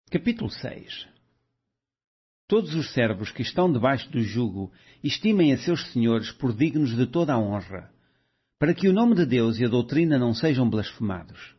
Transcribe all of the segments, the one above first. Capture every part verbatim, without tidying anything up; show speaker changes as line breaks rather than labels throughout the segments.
Capítulo seis. Todos os servos que estão debaixo do jugo estimem a seus senhores por dignos de toda a honra, para que o nome de Deus e a doutrina não sejam blasfemados.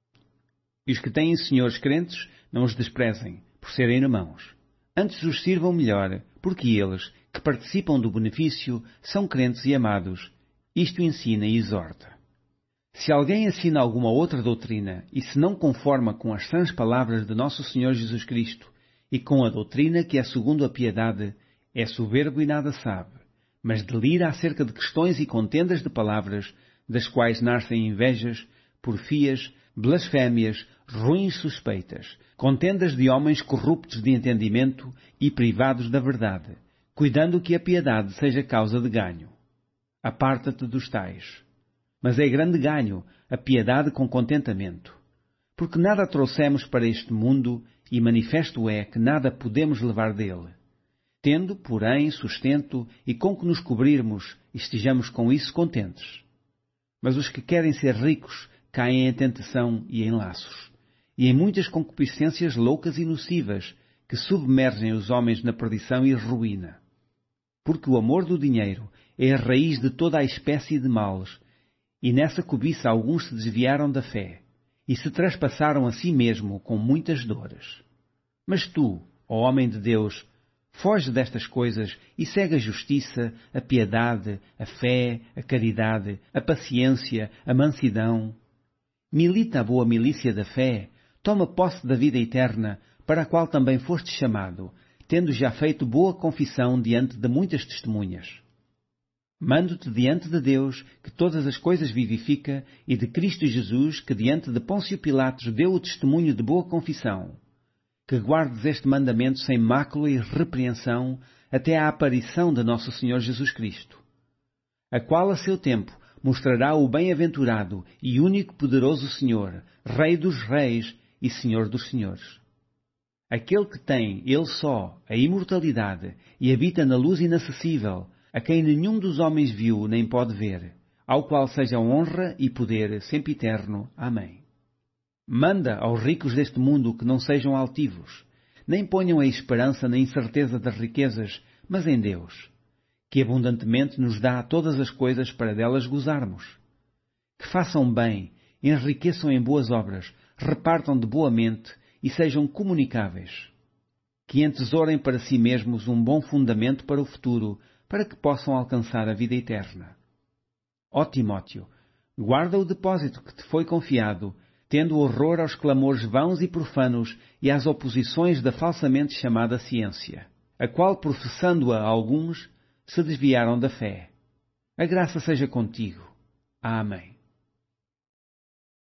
E os que têm senhores crentes não os desprezem, por serem irmãos. Antes os sirvam melhor, porque eles, que participam do benefício, são crentes e amados. Isto ensina e exorta. Se alguém ensina alguma outra doutrina e se não conforma com as sãs palavras de nosso Senhor Jesus Cristo e com a doutrina que é segundo a piedade, é soberbo e nada sabe, mas delira acerca de questões e contendas de palavras, das quais nascem invejas, porfias, blasfémias, ruins suspeitas, contendas de homens corruptos de entendimento e privados da verdade, cuidando que a piedade seja causa de ganho. Aparta-te dos tais. Mas é grande ganho a piedade com contentamento, porque nada trouxemos para este mundo, e manifesto é que nada podemos levar dele. Tendo, porém, sustento e com que nos cobrirmos, estejamos com isso contentes. Mas os que querem ser ricos caem em tentação e em laços, e em muitas concupiscências loucas e nocivas, que submergem os homens na perdição e ruína. Porque o amor do dinheiro é a raiz de toda a espécie de males, e nessa cobiça alguns se desviaram da fé, e se traspassaram a si mesmo com muitas dores. Mas tu, ó homem de Deus, foge destas coisas e segue a justiça, a piedade, a fé, a caridade, a paciência, a mansidão. Milita a boa milícia da fé, toma posse da vida eterna, para a qual também foste chamado, tendo já feito boa confissão diante de muitas testemunhas. Mando-te diante de Deus, que todas as coisas vivifica, e de Cristo Jesus, que diante de Pôncio Pilatos deu o testemunho de boa confissão, que guardes este mandamento sem mácula e repreensão até à aparição de nosso Senhor Jesus Cristo, a qual a seu tempo mostrará o bem-aventurado e único poderoso Senhor, Rei dos reis e Senhor dos senhores. Aquele que tem, ele só, a imortalidade e habita na luz inacessível, a quem nenhum dos homens viu nem pode ver, ao qual seja honra e poder sempre eterno. Amém. Manda aos ricos deste mundo que não sejam altivos, nem ponham a esperança na incerteza das riquezas, mas em Deus, que abundantemente nos dá todas as coisas para delas gozarmos. Que façam bem, enriqueçam em boas obras, repartam de boa mente e sejam comunicáveis. Que entesourem para si mesmos um bom fundamento para o futuro, para que possam alcançar a vida eterna. Ó Timóteo, guarda o depósito que te foi confiado, tendo horror aos clamores vãos e profanos e às oposições da falsamente chamada ciência, a qual, professando-a alguns, se desviaram da fé. A graça seja contigo. Amém.